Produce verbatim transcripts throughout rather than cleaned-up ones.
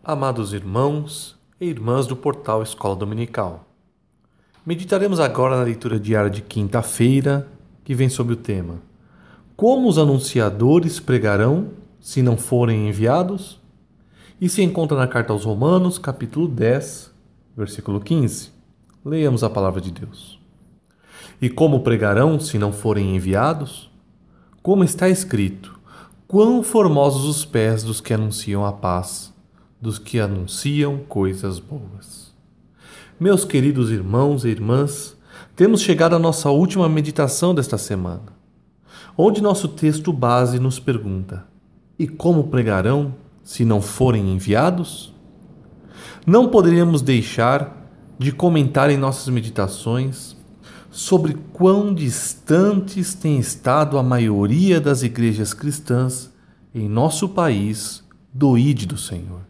Amados irmãos e irmãs do portal Escola Dominical, meditaremos agora na leitura diária de quinta-feira, que vem sob o tema: Como os anunciadores pregarão se não forem enviados? E se encontra na carta aos Romanos, capítulo dez, versículo quinze. Leiamos a palavra de Deus. E como pregarão se não forem enviados? Como está escrito: quão formosos os pés dos que anunciam a paz, dos que anunciam coisas boas. Meus queridos irmãos e irmãs, temos chegado à nossa última meditação desta semana, onde nosso texto base nos pergunta: e como pregarão se não forem enviados? Não poderíamos deixar de comentar em nossas meditações sobre quão distantes tem estado a maioria das igrejas cristãs em nosso país do I D do Senhor.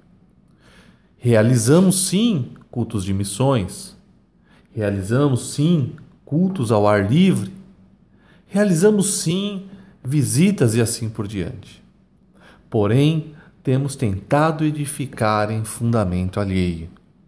Realizamos sim cultos de missões, realizamos sim cultos ao ar livre, realizamos sim visitas e assim por diante. Porém, temos tentado edificar em fundamento alheio.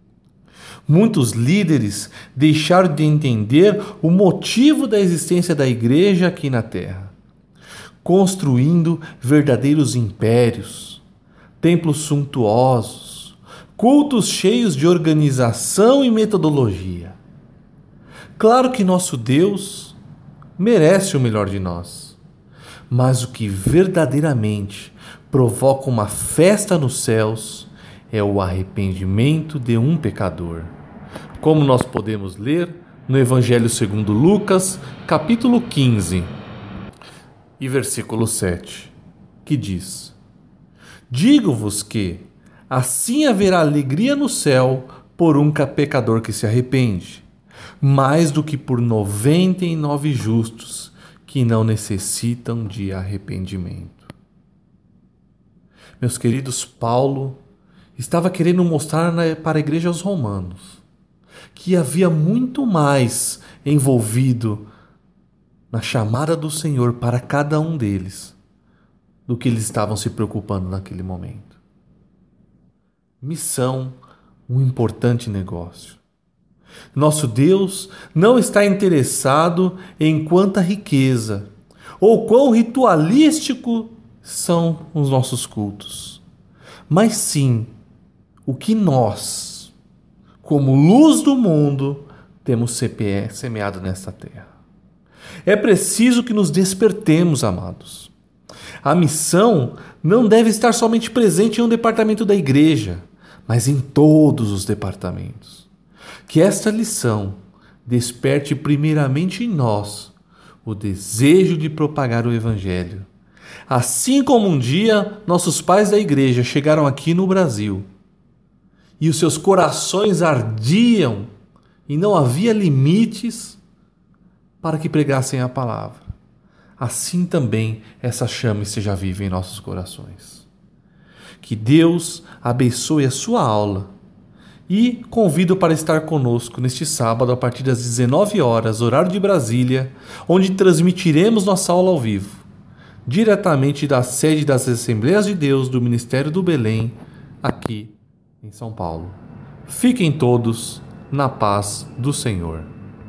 Muitos líderes deixaram de entender o motivo da existência da igreja aqui na Terra, construindo verdadeiros impérios, templos suntuosos, cultos cheios de organização e metodologia. Claro que nosso Deus merece o melhor de nós, mas o que verdadeiramente provoca uma festa nos céus é o arrependimento de um pecador. Como nós podemos ler no Evangelho segundo Lucas, capítulo quinze, e versículo sete, que diz: Digo-vos que assim haverá alegria no céu por um pecador que se arrepende, mais do que por noventa e nove justos que não necessitam de arrependimento. Meus queridos, Paulo estava querendo mostrar para a igreja aos romanos que havia muito mais envolvido na chamada do Senhor para cada um deles do que eles estavam se preocupando naquele momento. Missão, um importante negócio. Nosso Deus não está interessado em quanta riqueza ou quão ritualístico são os nossos cultos, mas sim o que nós, como luz do mundo, temos semeado nesta terra. É preciso que nos despertemos, amados. A missão não deve estar somente presente em um departamento da igreja, mas em todos os departamentos. Que esta lição desperte primeiramente em nós o desejo de propagar o Evangelho. Assim como um dia nossos pais da igreja chegaram aqui no Brasil e os seus corações ardiam e não havia limites para que pregassem a palavra, assim também essa chama esteja viva em nossos corações. Que Deus abençoe a sua aula e convido para estar conosco neste sábado a partir das dezenove horas, horário de Brasília, onde transmitiremos nossa aula ao vivo, diretamente da sede das Assembleias de Deus do Ministério do Belém, aqui em São Paulo. Fiquem todos na paz do Senhor.